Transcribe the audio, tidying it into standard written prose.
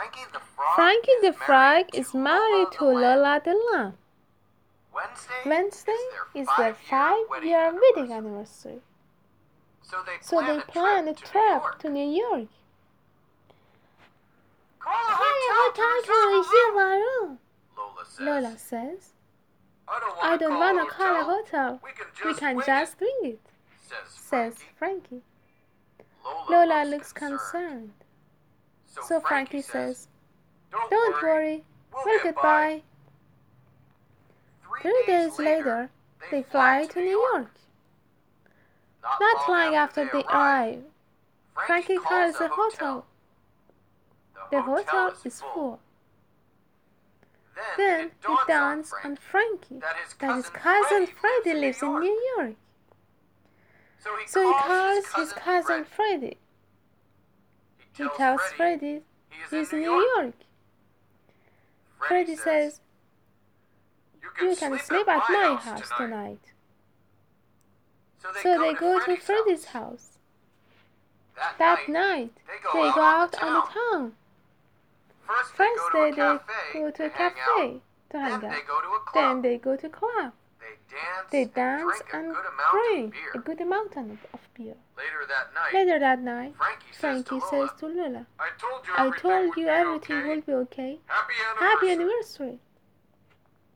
Frankie the Frog is married to Lola the Lamb. Wednesday is their 5-year wedding anniversary. So they plan a trip to New York. Call a hotel to reserve a room, Lola says. I don't want to call a hotel. We can just wing it, says Frankie. Lola looks concerned. So Frankie says, don't worry, we'll get by. 3 days later, they fly to New York. Not long after they arrive, Frankie calls the hotel. The hotel is full. Then it dawns on Frankie that his cousin Freddie lives in New York. So he calls his cousin Freddie. He tells Freddie he's in New York. Freddie says, you can sleep at my house tonight. So they go to Freddie's house. That night, they go out on the town. First they go to a cafe to hang out. Then they go to a club. They dance and drink a good amount of beer. Later that night, Frankie says to Lola, I told you everything will be okay. Happy anniversary.